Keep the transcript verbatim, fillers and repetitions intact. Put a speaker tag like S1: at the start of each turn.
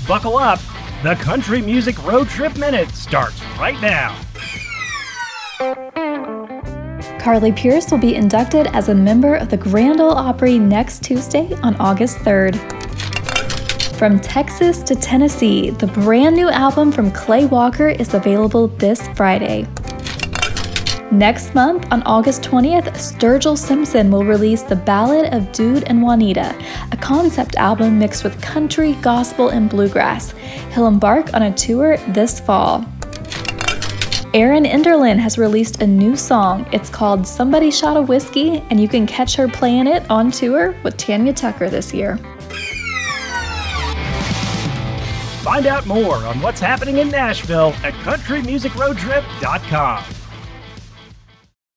S1: Buckle up. The Country Music Road Trip Minute starts right now.
S2: Carly Pearce will be inducted as a member of the Grand Ole Opry next Tuesday on August third. From Texas to Tennessee, the brand new album from Clay Walker is available this Friday. Next month, on August twentieth, Sturgill Simpson will release The Ballad of Dude and Juanita, a concept album mixed with country, gospel, and bluegrass. He'll embark on a tour this fall. Erin Enderlin has released a new song. It's called Somebody Shot a Whiskey, and you can catch her playing it on tour with Tanya Tucker this year.
S1: Find out more on what's happening in Nashville at country music road trip dot com.